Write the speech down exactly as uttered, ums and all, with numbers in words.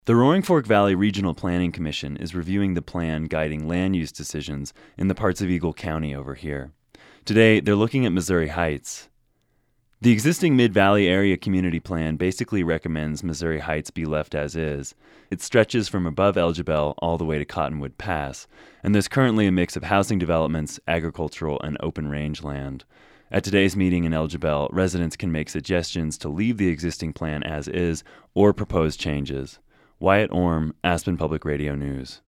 The Roaring Fork Valley Regional Planning Commission is reviewing the plan guiding land use decisions in the parts of Eagle County over here. Today, they're looking at Missouri Heights. The existing Mid-Valley Area Community Plan basically recommends Missouri Heights be left as is. It stretches from above Elgibel all the way to Cottonwood Pass, and there's currently a mix of housing developments, agricultural, and open range land. At today's meeting in Elgibel, residents can make suggestions to leave the existing plan as is or propose changes. Wyatt Orm, Aspen Public Radio News.